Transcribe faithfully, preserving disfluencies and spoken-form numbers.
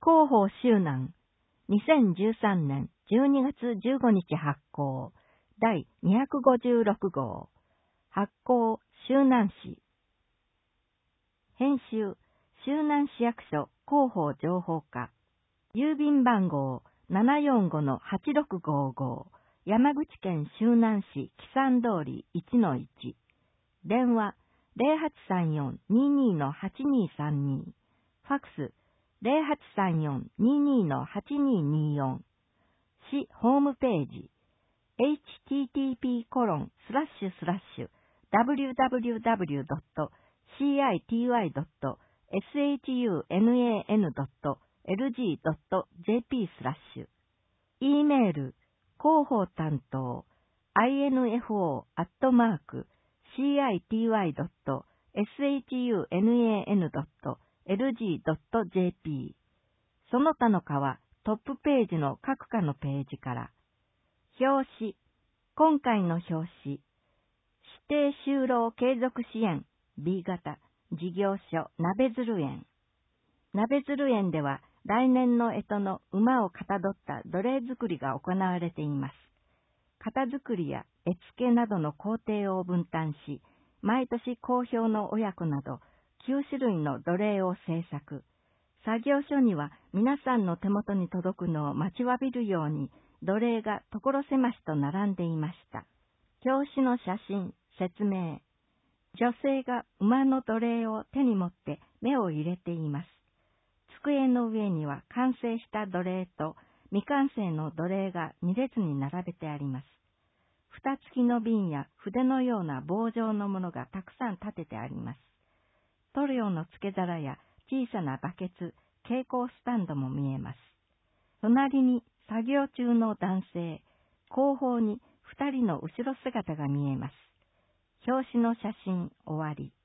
広報周南、にせんじゅうさんねんじゅうにがつじゅうごにち発行、だいにひゃくごじゅうろくごう、発行周南市。編集、周南市役所広報情報課。郵便番号 ななよんごのはちろくごーごー、山口県周南市木山通り いちのいち。電話 ゼロはちさんよん にーにーのはちにーさんに。ファックス ゼロはちさんよん にーにーのはちにーにーよん。市ホームページ エイチティーティーピーコロンスラッシュスラッシュダブリューダブリューダブリュードットシーアイティーワイドットエスエイチユーエヌエーエヌドットエルジードットジェーピー スラッシュ。E メール、広報担当、アイエヌエフオー アットマーク、シーアイティーワイドットエスエイチユーエヌエーエヌドットエルジードットジェーピー。その他の課はトップページの各課のページから。表紙、今回の表紙、指定就労継続支援 B 型事業所鍋鶴園。鍋鶴園では来年の干支の馬をかたどった奴隷作りが行われています。型作りや絵付けなどの工程を分担し、毎年好評の親子などきゅうしゅるいの奴隷を製作。作業所には皆さんの手元に届くのを待ちわびるように奴隷が所狭しと並んでいました。表紙の写真、説明。女性が馬の奴隷を手に持って目を入れています。机の上には完成した奴隷と未完成の奴隷がに列に並べてあります。蓋付きの瓶や筆のような棒状のものがたくさん立ててあります。塗料の付け皿や小さなバケツ、蛍光スタンドも見えます。隣に作業中の男性、後方に二人の後ろ姿が見えます。表紙の写真終わり。